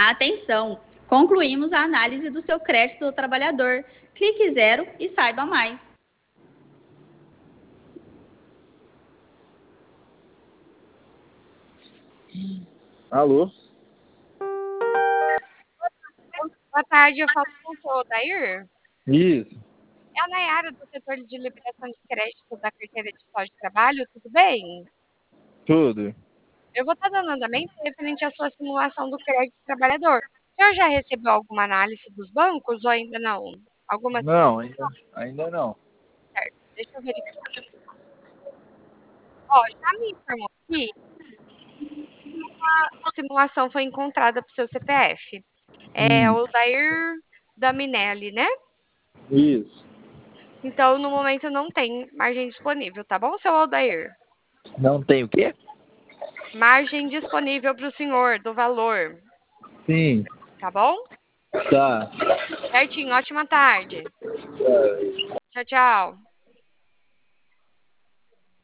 Atenção! Concluímos a análise do seu crédito do trabalhador. Clique 0 e saiba mais. Alô? Boa tarde, eu falo com o seu Odair. Isso, É a Nayara do setor de liberação de crédito da carteira digital de trabalho, tudo bem? tudo. Eu vou estar dando andamento referente à sua simulação do crédito trabalhador. O senhor já recebeu alguma análise dos bancos ou ainda não? Alguma Não, simulação, ainda não. certo? Deixa eu verificar. Ó, já me informou aqui que a simulação foi encontrada para o seu CPF. É o Odair da Minelli, né? Isso. Então, no momento, não tem margem disponível, tá bom, seu Odair? Não tem o quê? Margem disponível para o senhor do valor, Sim, tá bom? tá. Certinho, ótima tarde. Tchau, tchau.